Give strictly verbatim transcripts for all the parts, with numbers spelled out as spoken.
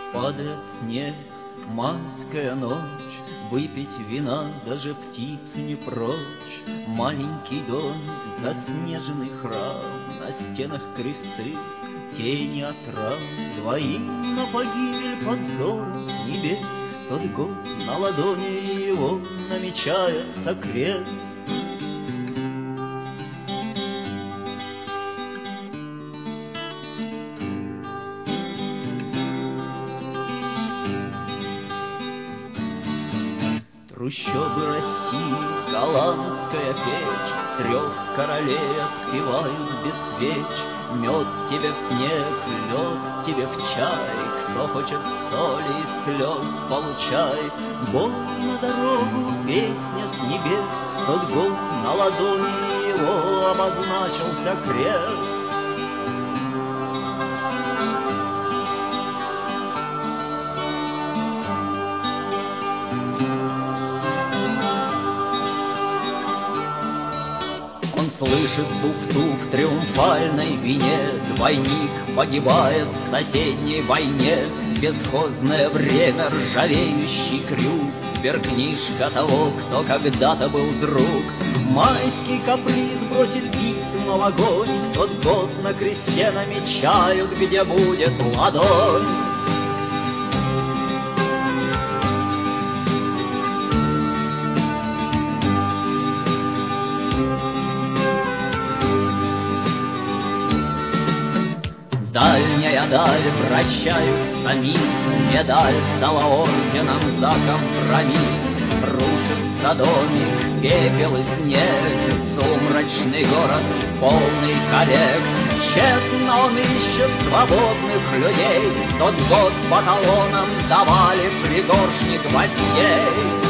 Падает снег, майская ночь, выпить вина даже птицы не прочь. Маленький домик, заснеженный храм, на стенах кресты, тени от рам. Двоим на погибель под взором с небес тот год на ладони его намечается крест. Трущобы России, голландская печь, трех королей отпевают без свеч. Мед тебе в снег, лед тебе в чай, кто хочет соли и слез, получай. Бой на дорогу, песня с небес, тот год на ладони его обозначился крест. Слышит туфту в триумфальной вине, двойник погибает в соседней войне. Бесхозное время, ржавеющий крюк, сберкнижка того, кто когда-то был друг. Майский каприз бросит письма в огонь, тот год на кресте намечают, где будет ладонь. Дальняя даль, прощаются миг, медаль стала орденом за компромисс. Рушится домик, пепел и снег, сумрачный город, полный коллег. Честно он ищет свободных людей, тот год по талонам давали пригоршни гвоздей.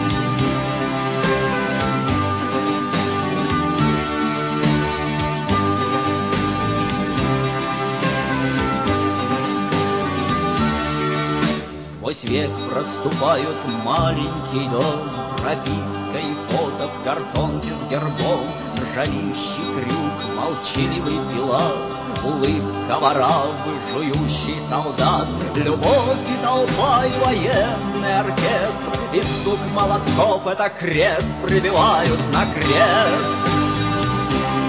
Сквозь век проступают маленький дом, прописка и фото в картонке с гербом. Ржавеющий крюк, молчаливый пила, улыбка воравы, жующий солдат. Любовь и толпа и военный оркестр, и стук молотков — это крест прибивают на крест.